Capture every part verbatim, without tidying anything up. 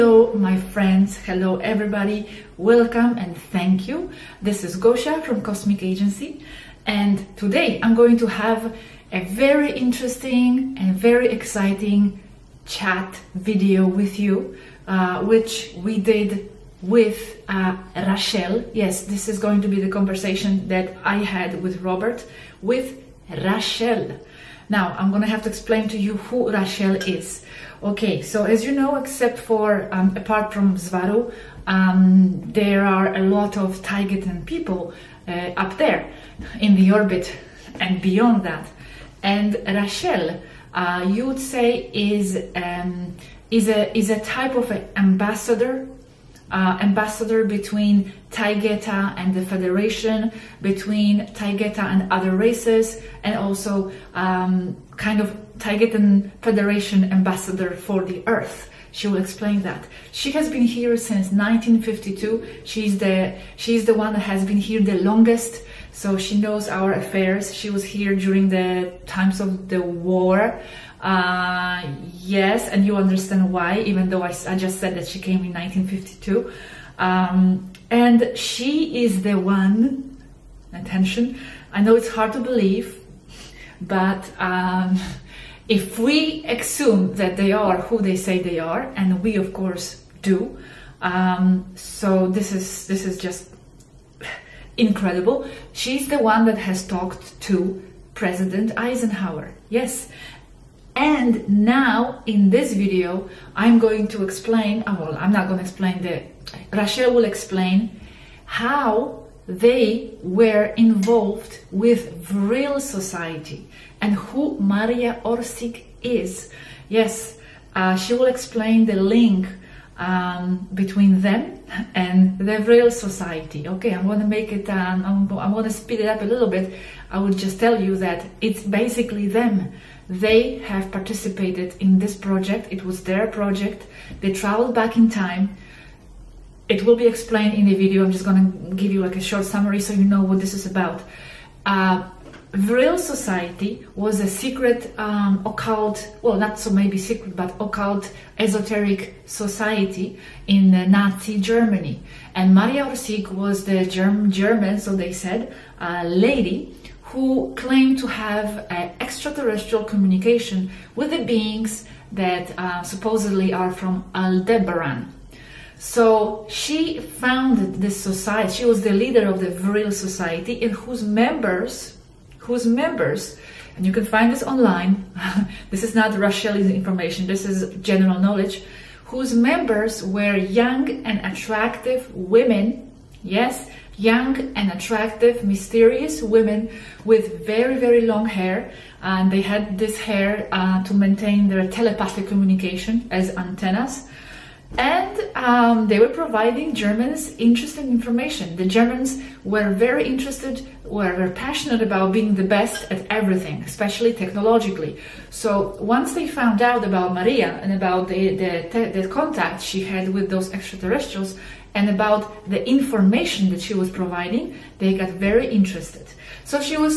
Hello my friends, hello everybody, welcome and thank you. This is Gosia from Cosmic Agency, and today I'm going to have a very interesting and very exciting chat video with you, uh, which we did with uh, Rachel. Yes, this is going to be the conversation that I had with Robert, with Rachel. Now, I'm going to have to explain to you who Rachel is. Okay, so as you know, except for, um, apart from Zvaru, um, there are a lot of Taygetan people uh, up there in the orbit and beyond that. And Rachel, uh, you would say, is, um, is, a, is a type of an ambassador, uh, ambassador between Taygeta and the Federation, between Taygeta and other races, and also um, kind of Taygetan Federation ambassador for the Earth. She will explain that. She has been here since nineteen fifty-two. She's the she's the one that has been here the longest, so she knows our affairs. She was here during the times of the war. Uh, yes, and you understand why, even though I, I just said that she came in nineteen fifty-two. Um, and she is the one, attention, I know it's hard to believe, but um, if we assume that they are who they say they are, and we of course do, um, so this is this is just incredible. She's the one that has talked to President Eisenhower. Yes. And now in this video I'm going to explain, oh, well, I'm not going to explain, the Rachel will explain how they were involved with Vril Society and who Maria Orsic is. Yes, uh, she will explain the link um, between them and the Vril Society. Okay, I'm going to make it, um, I'm, I'm going to speed it up a little bit. I will just tell you that it's basically them. They have participated in this project. It was their project. They traveled back in time. It will be explained in the video. I'm just going to give you like a short summary so you know what this is about. Uh, Vril Society was a secret um, occult, well, not so maybe secret, but occult esoteric society in uh, Nazi Germany. And Maria Orsic was the Germ German, so they said, uh, lady who claimed to have uh, extraterrestrial communication with the beings that uh, supposedly are from Aldebaran. So she founded this society. She was the leader of the Vril Society, in whose members, whose members, and you can find this online, this is not Rachel's information, this is general knowledge, whose members were young and attractive women, yes, young and attractive, mysterious women with very, very long hair. And they had this hair uh, to maintain their telepathic communication as antennas. And um, they were providing Germans interesting information. The Germans were very interested, were very passionate about being the best at everything, especially technologically. So once they found out about Maria and about the, the, the contact she had with those extraterrestrials, and about the information that she was providing, they got very interested. So she was,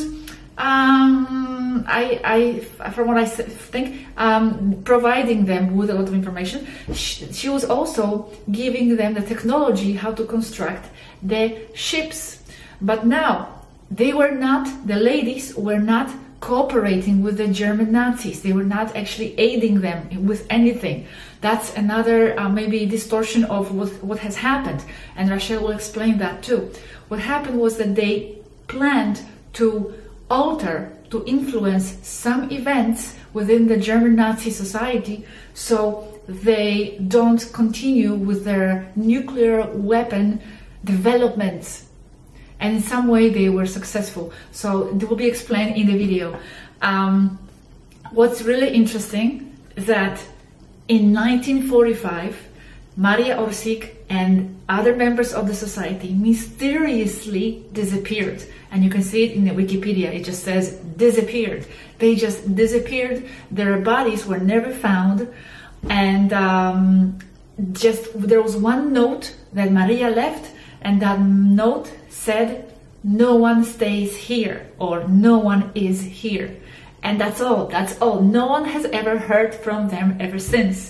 um, I, I, from what I think, um, providing them with a lot of information. She, she was also giving them the technology how to construct the ships. But now, they were not, the ladies were not cooperating with the German Nazis. They were not actually aiding them with anything. That's another uh, maybe distortion of what, what has happened, and Rachel will explain that too. What happened was that they planned to alter, to influence some events within the German Nazi society so they don't continue with their nuclear weapon developments. And in some way they were successful. So it will be explained in the video. Um, what's really interesting is that in nineteen forty-five, Maria Orsic and other members of the society mysteriously disappeared. And you can see it in the Wikipedia. It just says disappeared. They just disappeared. Their bodies were never found. And um, just there was one note that Maria left, and that note said, "No one stays here," or "No one is here." And that's all, that's all. No one has ever heard from them ever since.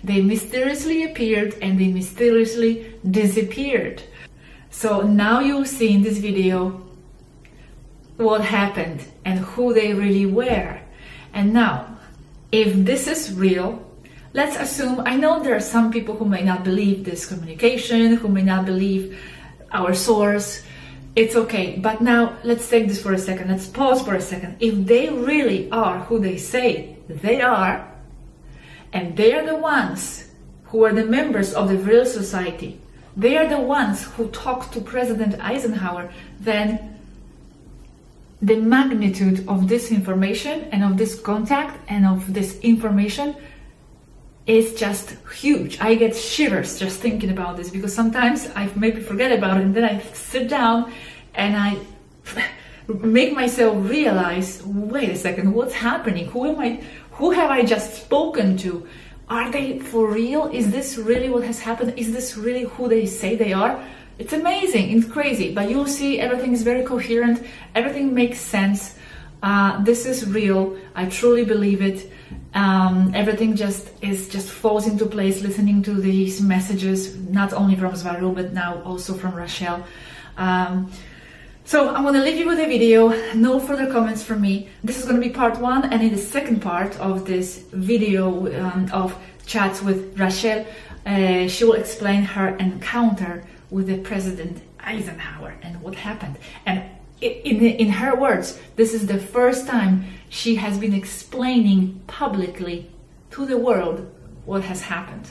They mysteriously appeared and they mysteriously disappeared. So now you'll see in this video what happened and who they really were. And now, if this is real, let's assume, I know there are some people who may not believe this communication, who may not believe our source. It's okay, but now let's take this for a second. Let's pause for a second. If they really are who they say they are, and they are the ones who are the members of the Vril Society, they are the ones who talked to President Eisenhower, then the magnitude of this information and of this contact and of this information is just huge. I get shivers just thinking about this, because sometimes I maybe forget about it and then I sit down and I make myself realize, wait a second, what's happening? Who am I? Who have I just spoken to? Are they for real? Is this really what has happened? Is this really who they say they are? It's amazing, it's crazy, but you'll see everything is very coherent, everything makes sense. Uh, this is real, I truly believe it. Um, everything just is just falls into place listening to these messages, not only from Svaru, but now also from Rachel. Um, so I'm going to leave you with a video, no further comments from me. This is going to be part one, and in the second part of this video um, of chats with Rachel, uh, she will explain her encounter with the President Eisenhower and what happened. And in, in her words, this is the first time she has been explaining publicly to the world what has happened.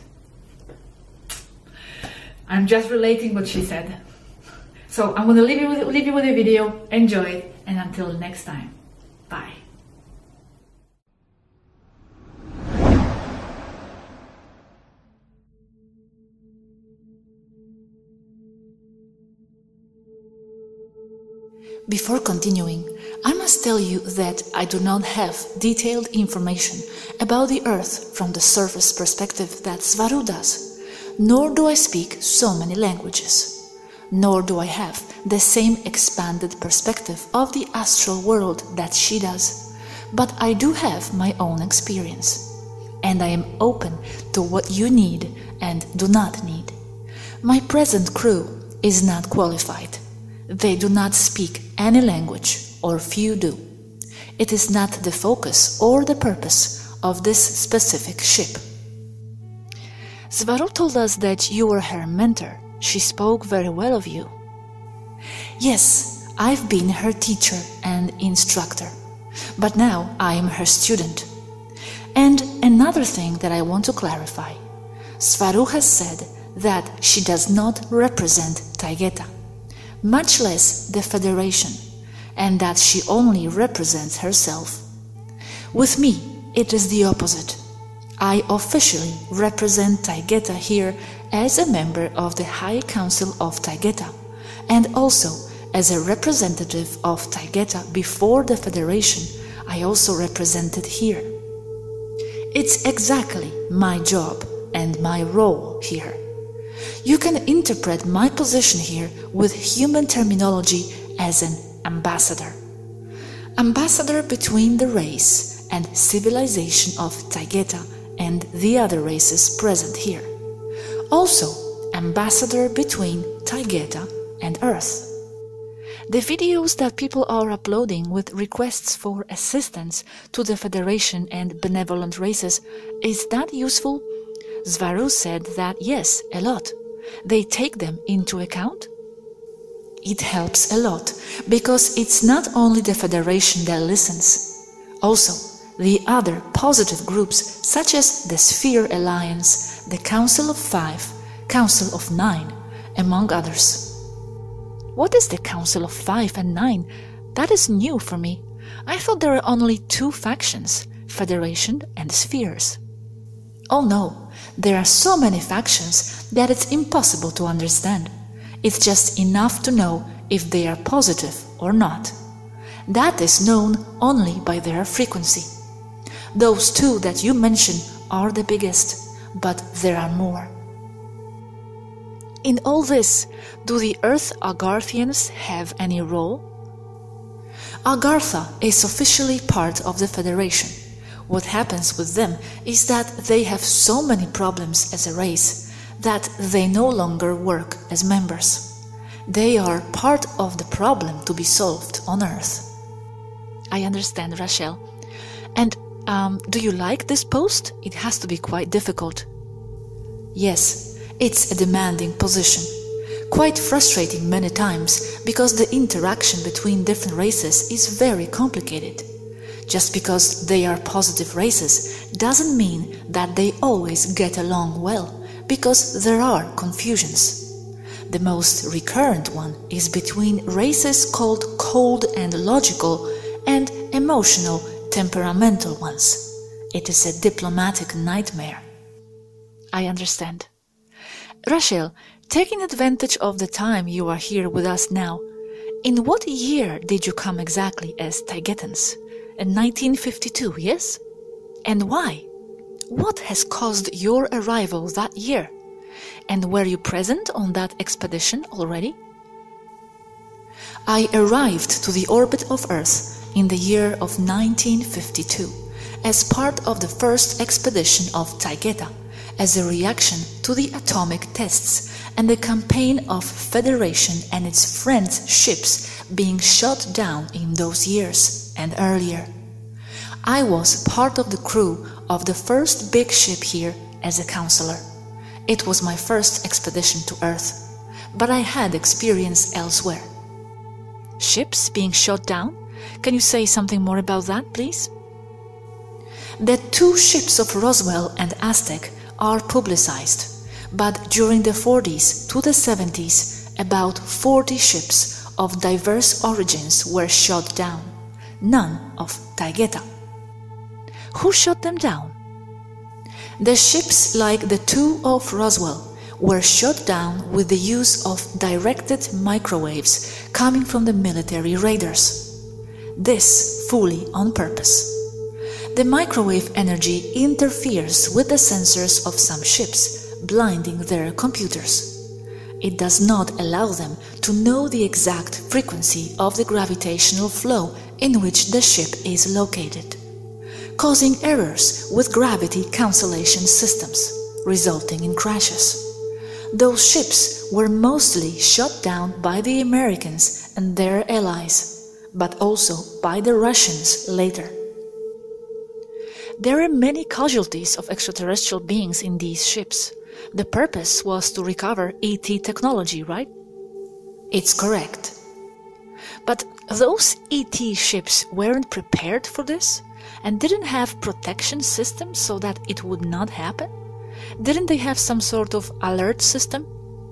I'm just relating what she said. So I'm going to leave you with, leave you with a video. Enjoy it, and until next time, bye. Before continuing, I must tell you that I do not have detailed information about the Earth from the surface perspective that Svaru does, nor do I speak so many languages, nor do I have the same expanded perspective of the astral world that she does, but I do have my own experience, and I am open to what you need and do not need. My present crew is not qualified. They do not speak any language, or few do. It is not the focus or the purpose of this specific ship. Svaru told us that you were her mentor. She spoke very well of you. Yes, I've been her teacher and instructor, but now I am her student. And another thing that I want to clarify. Svaru has said that she does not represent Taygeta, much less the Federation, and that she only represents herself. With me, it is the opposite. I officially represent Taygeta here as a member of the High Council of Taygeta, and also as a representative of Taygeta before the Federation. I also represented here. It's exactly my job and my role here. You can interpret my position here with human terminology as an ambassador. Ambassador between the race and civilization of Taygeta and the other races present here. Also, ambassador between Taygeta and Earth. The videos that people are uploading with requests for assistance to the Federation and benevolent races, is that useful? Svaru said that yes, a lot. They take them into account? It helps a lot, because it's not only the Federation that listens. Also, the other positive groups such as the Sphere Alliance, the Council of Five, Council of Nine, among others. What is the Council of Five and Nine? That is new for me. I thought there were only two factions, Federation and Spheres. Oh no, there are so many factions that it's impossible to understand. It's just enough to know if they are positive or not. That is known only by their frequency. Those two that you mention are the biggest, but there are more. In all this, do the Earth Agarthians have any role? Agartha is officially part of the Federation. What happens with them is that they have so many problems as a race that they no longer work as members. They are part of the problem to be solved on Earth. I understand, Rachel. And um, do you like this post? It has to be quite difficult. Yes, it's a demanding position. Quite frustrating many times because the interaction between different races is very complicated. Just because they are positive races doesn't mean that they always get along well, because there are confusions. The most recurrent one is between races called cold and logical and emotional, temperamental ones. It is a diplomatic nightmare. I understand. Rachel, taking advantage of the time you are here with us now, in what year did you come exactly as Taygetans? In nineteen fifty-two, yes? And why? What has caused your arrival that year? And were you present on that expedition already? I arrived to the orbit of Earth in the year of nineteen fifty-two as part of the first expedition of Taygeta, as a reaction to the atomic tests and the campaign of Federation and its friends' ships being shot down in those years and earlier. I was part of the crew of the first big ship here as a counselor. It was my first expedition to Earth, but I had experience elsewhere. Ships being shot down? Can you say something more about that, please? The two ships of Roswell and Aztec are publicized, but during the forties to the seventies, about forty ships of diverse origins were shot down, none of Taygeta. Who shot them down? The ships, like the two of Roswell, were shot down with the use of directed microwaves coming from the military radars. This fully on purpose. The microwave energy interferes with the sensors of some ships, blinding their computers. It does not allow them to know the exact frequency of the gravitational flow in which the ship is located, causing errors with gravity cancellation systems, resulting in crashes. Those ships were mostly shot down by the Americans and their allies, but also by the Russians later. There are many casualties of extraterrestrial beings in these ships. The purpose was to recover E T technology, right? It's correct. But those E T ships weren't prepared for this and didn't have protection systems so that it would not happen? Didn't they have some sort of alert system?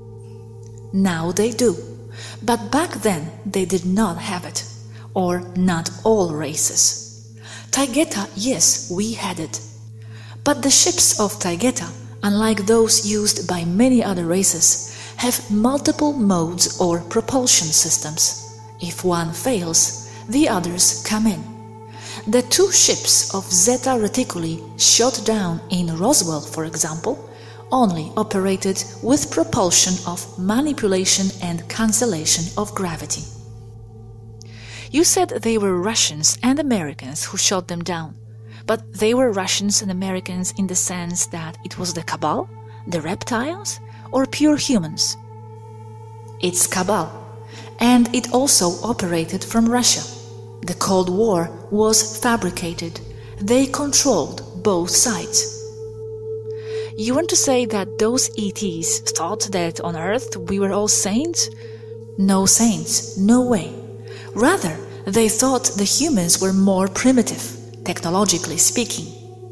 Now they do, but back then they did not have it, or not all races. Taygeta, yes, we had it. But the ships of Taygeta, unlike those used by many other races, have multiple modes or propulsion systems. If one fails, the others come in. The two ships of Zeta Reticuli shot down in Roswell, for example, only operated with propulsion of manipulation and cancellation of gravity. You said they were Russians and Americans who shot them down, but they were Russians and Americans in the sense that it was the Cabal, the reptiles, or pure humans? It's Cabal, and it also operated from Russia. The Cold War was fabricated. They controlled both sides. You want to say that those E Ts thought that on Earth we were all saints? No saints, no way. Rather, they thought the humans were more primitive, technologically speaking.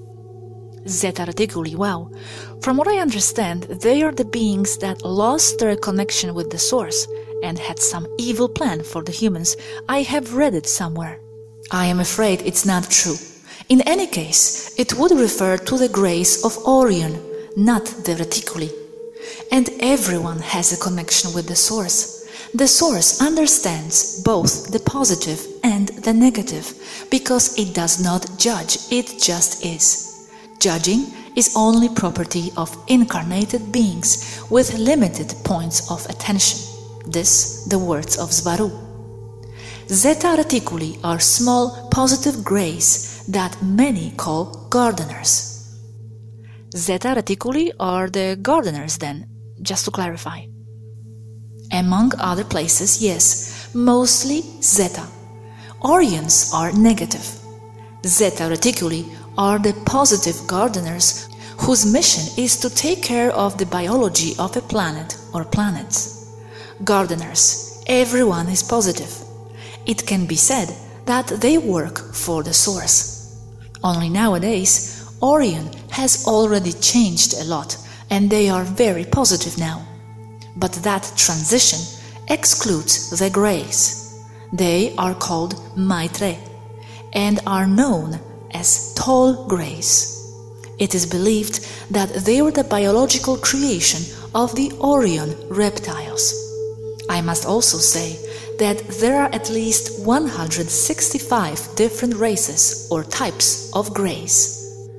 Zeta Reticuli, wow. From what I understand, they are the beings that lost their connection with the source and had some evil plan for the humans. I have read it somewhere. I am afraid it's not true. In any case, it would refer to the grace of Orion, not the Reticuli. And everyone has a connection with the source. The source understands both the positive and the negative, because it does not judge, it just is. Judging is only property of incarnated beings with limited points of attention. This, the words of Svaru. Zeta Reticuli are small positive grays that many call gardeners. Zeta Reticuli are the gardeners then, just to clarify. Among other places, yes, mostly Zeta. Orions are negative. Zeta Reticuli are the positive gardeners whose mission is to take care of the biology of a planet or planets. Gardeners, everyone is positive. It can be said that they work for the source. Only nowadays, Orion has already changed a lot and they are very positive now. But that transition excludes the Greys. They are called Maitre and are known as tall Greys. It is believed that they were the biological creation of the Orion reptiles. I must also say that there are at least one hundred sixty-five different races or types of Greys.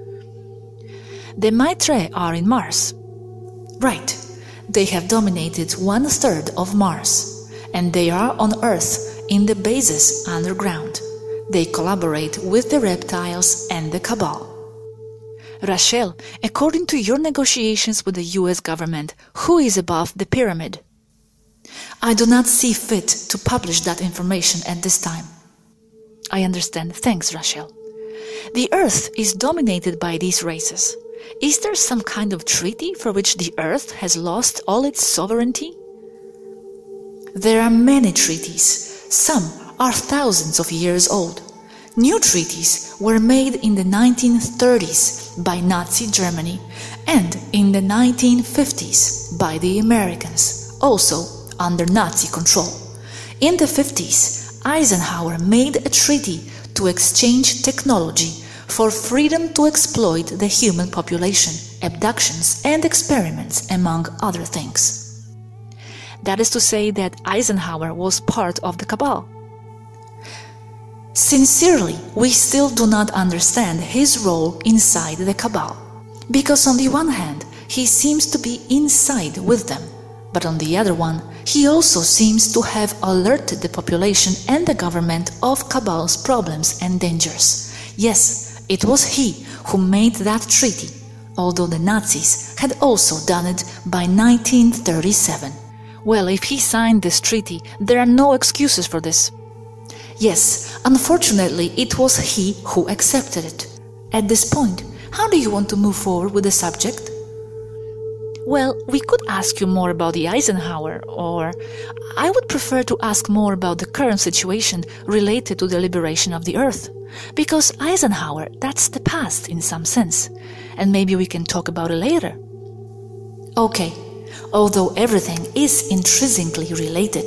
The Maitre are in Mars. Right, they have dominated one-third of Mars, and they are on Earth in the bases underground. They collaborate with the reptiles and the Cabal. Rachel, according to your negotiations with the U S government, who is above the pyramid? I do not see fit to publish that information at this time. I understand. Thanks, Rachel. The Earth is dominated by these races. Is there some kind of treaty for which the Earth has lost all its sovereignty? There are many treaties. Some are thousands of years old. New treaties were made in the nineteen thirties by Nazi Germany and in the nineteen fifties by the Americans, also under Nazi control. In the fifties, Eisenhower made a treaty to exchange technology for freedom to exploit the human population, abductions and experiments, among other things. That is to say that Eisenhower was part of the Cabal. Sincerely, we still do not understand his role inside the Cabal, because on the one hand, he seems to be inside with them, but on the other one, he also seems to have alerted the population and the government of Cabal's problems and dangers. Yes, it was he who made that treaty, although the Nazis had also done it by nineteen thirty-seven. Well, if he signed this treaty, there are no excuses for this. Yes, unfortunately, it was he who accepted it. At this point, how do you want to move forward with the subject? Well, we could ask you more about the Eisenhower, or I would prefer to ask more about the current situation related to the liberation of the Earth. Because Eisenhower, that's the past in some sense, and maybe we can talk about it later. Okay, although everything is intrinsically related.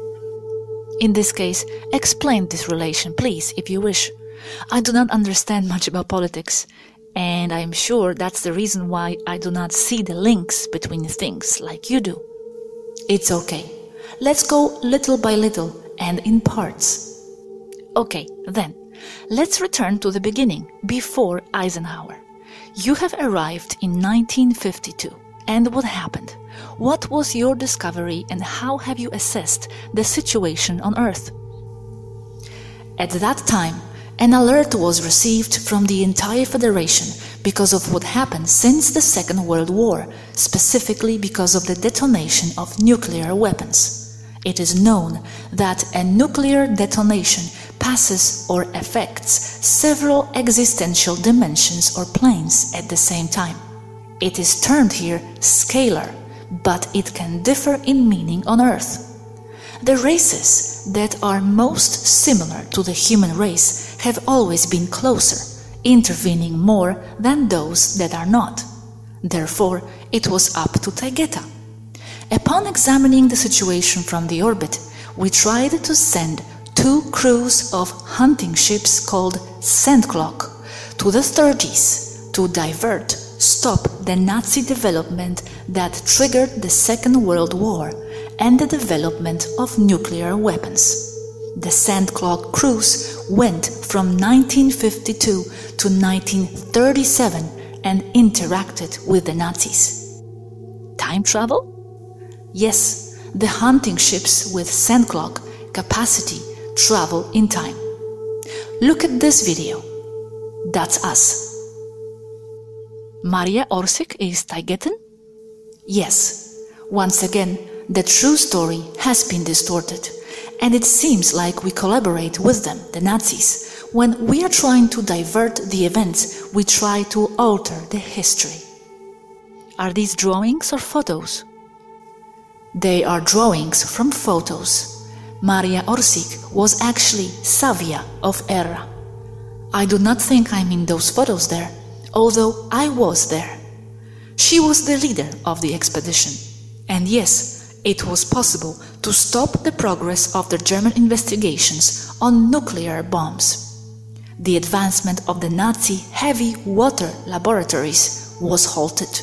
In this case, explain this relation, please, if you wish. I do not understand much about politics, and I am sure that's the reason why I do not see the links between things like you do. It's okay. Let's go little by little and in parts. Okay, then, let's return to the beginning, before Eisenhower. You have arrived in nineteen fifty-two. And what happened? What was your discovery and how have you assessed the situation on Earth? At that time, an alert was received from the entire Federation because of what happened since the Second World War, specifically because of the detonation of nuclear weapons. It is known that a nuclear detonation passes or affects several existential dimensions or planes at the same time. It is termed here scalar, but it can differ in meaning on Earth. The races that are most similar to the human race have always been closer, intervening more than those that are not. Therefore, it was up to Taygeta. Upon examining the situation from the orbit, we tried to send two crews of hunting ships called Sandcloak to the thirties to divert, stop the Nazi development that triggered the Second World War and the development of nuclear weapons. The Sandcloak crews went from nineteen fifty-two to nineteen thirty-seven and interacted with the Nazis. Time travel? Yes, the hunting ships with Sandcloak capacity travel in time. Look at this video. That's us. Maria Orsic is Taygetan? Yes. Once again, the true story has been distorted, and it seems like we collaborate with them, the Nazis. When we are trying to divert the events, we try to alter the history. Are these drawings or photos? They are drawings from photos. Maria Orsic was actually Savia of Erra. I do not think I'm in those photos there, although I was there. She was the leader of the expedition. And yes, it was possible to stop the progress of the German investigations on nuclear bombs. The advancement of the Nazi heavy water laboratories was halted.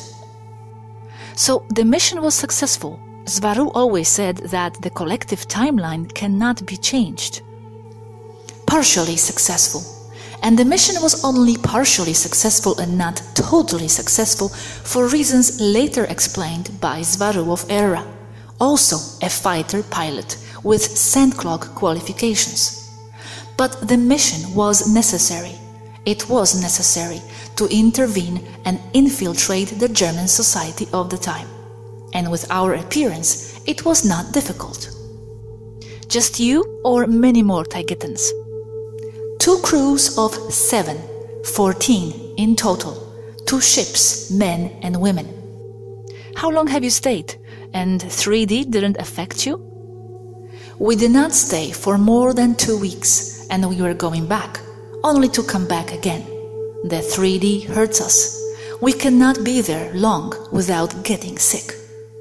So the mission was successful. Svaru always said that the collective timeline cannot be changed. Partially successful. And the mission was only partially successful and not totally successful for reasons later explained by Svaru of Erra, also a fighter pilot with Sandclog qualifications. But the mission was necessary. It was necessary to intervene and infiltrate the German society of the time. And with our appearance, it was not difficult. Just you or many more Taygetans? Two crews of seven, fourteen in total, two ships, men and women. How long have you stayed? And three D didn't affect you? We did not stay for more than two weeks, and we were going back, only to come back again. The three D hurts us. We cannot be there long without getting sick.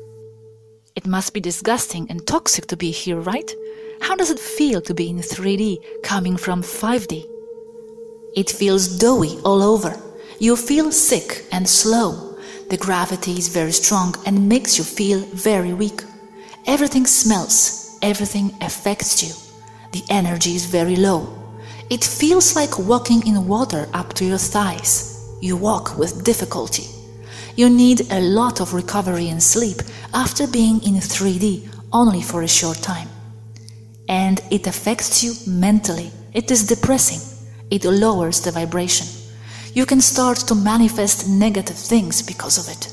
It must be disgusting and toxic to be here, right? How does it feel to be in three D coming from five D? It feels doughy all over. You feel sick and slow. The gravity is very strong and makes you feel very weak. Everything smells. Everything affects you. The energy is very low. It feels like walking in water up to your thighs. You walk with difficulty. You need a lot of recovery and sleep after being in three D only for a short time. And it affects you mentally. It is depressing. It lowers the vibration. You can start to manifest negative things because of it.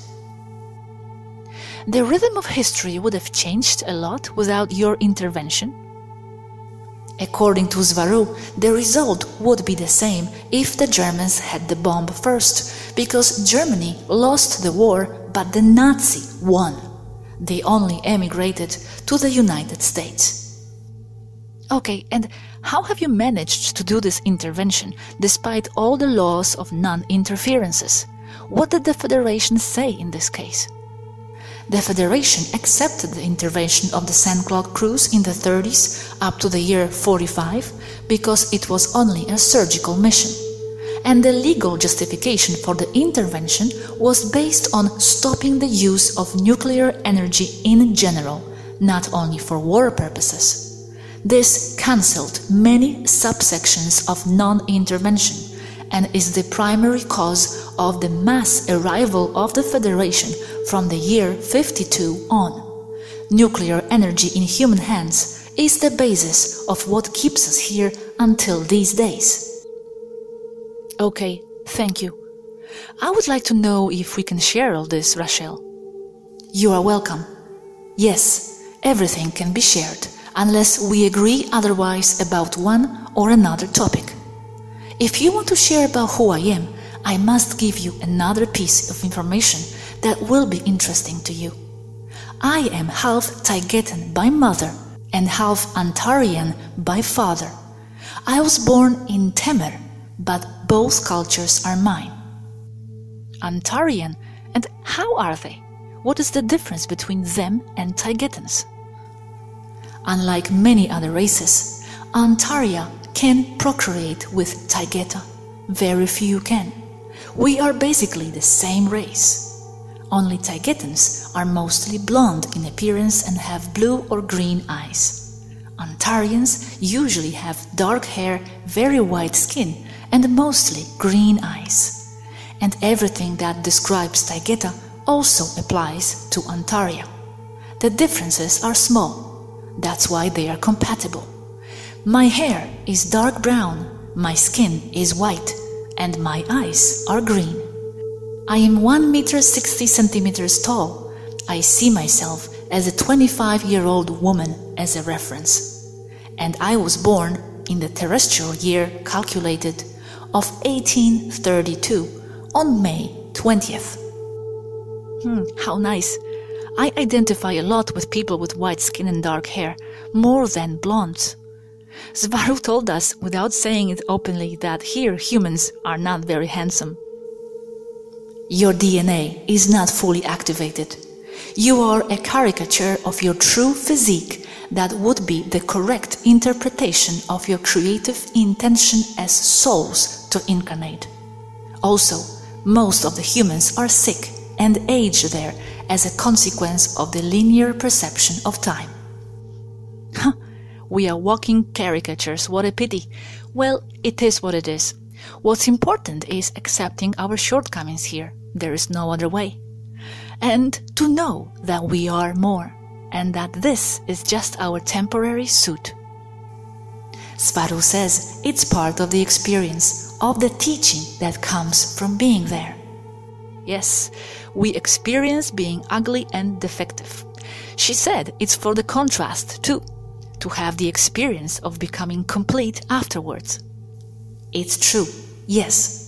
The rhythm of history would have changed a lot without your intervention. According to Svaru, the result would be the same if the Germans had the bomb first, because Germany lost the war, but the Nazi won. They only emigrated to the United States. Okay, and how have you managed to do this intervention despite all the laws of non-interferences? What did the Federation say in this case? The Federation accepted the intervention of the Sandclog crews in the thirties up to the year forty-five because it was only a surgical mission. And the legal justification for the intervention was based on stopping the use of nuclear energy in general, not only for war purposes. This cancelled many subsections of non-intervention and is the primary cause of the mass arrival of the Federation from the year fifty-two on. Nuclear energy in human hands is the basis of what keeps us here until these days. Okay, thank you. I would like to know if we can share all this, Rachel. You are welcome. Yes, everything can be shared, unless we agree otherwise about one or another topic. If you want to share about who I am, I must give you another piece of information that will be interesting to you. I am half Taygetan by mother and half Antarian by father. I was born in Temer, but both cultures are mine. Antarian, and how are they? What is the difference between them and Taygetans? Unlike many other races, Antaria can procreate with Taygeta. Very few can. We are basically the same race. Only Taygetans are mostly blonde in appearance and have blue or green eyes. Antarians usually have dark hair, very white skin, and mostly green eyes. And everything that describes Taygeta also applies to Antaria. The differences are small. That's why they are compatible. My hair is dark brown, my skin is white. and my eyes are green. I am one meter sixty centimeters tall. I see myself as a twenty-five-year-old woman as a reference. And I was born in the terrestrial year calculated of eighteen thirty-two on May twentieth. Hmm, how nice. I identify a lot with people with white skin and dark hair, more than blondes. Svaru told us, without saying it openly, that here humans are not very handsome. Your D N A is not fully activated. You are a caricature of your true physique that would be the correct interpretation of your creative intention as souls to incarnate. Also, most of the humans are sick and age there as a consequence of the linear perception of time. Huh, we are walking caricatures, what a pity. Well, it is what it is. What's important is accepting our shortcomings here. There is no other way. And to know that we are more, and that this is just our temporary suit. Svaru says it's part of the experience, of the teaching that comes from being there. Yes, we experience being ugly and defective. She said it's for the contrast, too, to have the experience of becoming complete afterwards. It's true, yes.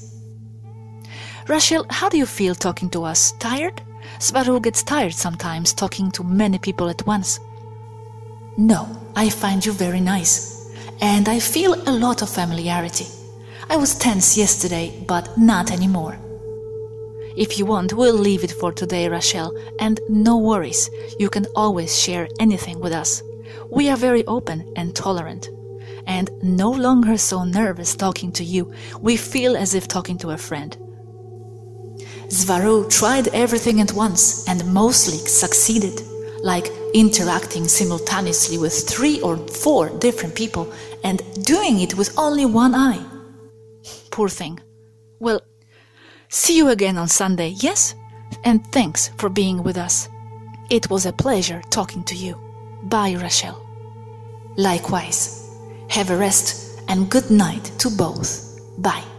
Rachel, how do you feel talking to us? Tired? Svaru gets tired sometimes talking to many people at once. No, I find you very nice, and I feel a lot of familiarity. I was tense yesterday, but not anymore. If you want, we'll leave it for today, Rachel, and no worries, you can always share anything with us. We are very open and tolerant, and no longer so nervous talking to you. We feel as if talking to a friend. Svaru tried everything at once and mostly succeeded, like interacting simultaneously with three or four different people and doing it with only one eye. Poor thing. Well, see you again on Sunday, yes? And thanks for being with us. It was a pleasure talking to you. Bye, Rachel. Likewise. Have a rest and good night to both. Bye.